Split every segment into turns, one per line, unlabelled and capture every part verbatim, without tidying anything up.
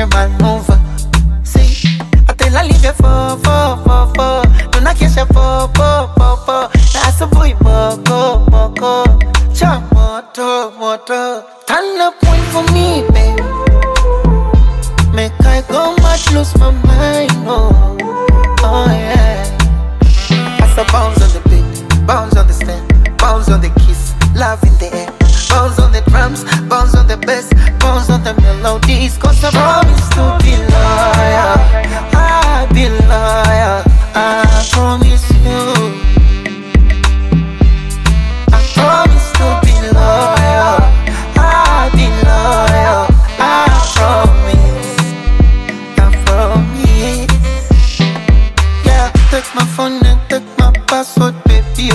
the maneuver. See, I tell her leave you for, for, for, for. Do not kiss you for, for, for, for. That's a boy, boko, boko. Cha, moto, moto. Turn up one for me, baby. Make I go mad, lose my mind, oh, oh yeah. As I bounce on the beat, bounce on the stand, bounce on the kiss, love in the air. Bounce on the drums, bounce on the bass, bounce on the melodies. Cause I promise to be loyal, I'll be loyal, I promise you. I promise to be loyal, I'll be loyal, I promise, I promise. Yeah, take my phone and take my password, baby.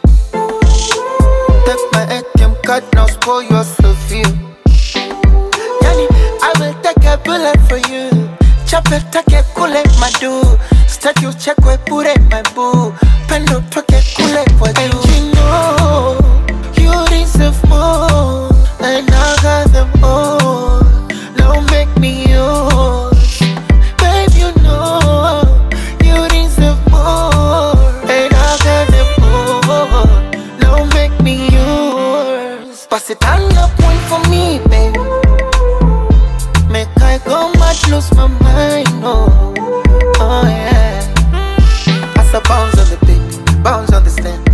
Take my A T M card, now spoil yourself, you. Yani, I will take a bullet for you. Chop it, take a kule, my do. Start you check where put it, my boo. Pendo, take a kule for you. And you know, you deserve more. And I got them all. Now make me yours. Babe, you know, you deserve more. And I got them all. Now make me yours. Pass it on up one for me, baby. Make I go mad, lose my mind, oh, oh yeah. As I bounce on the beat, bounce on the stand,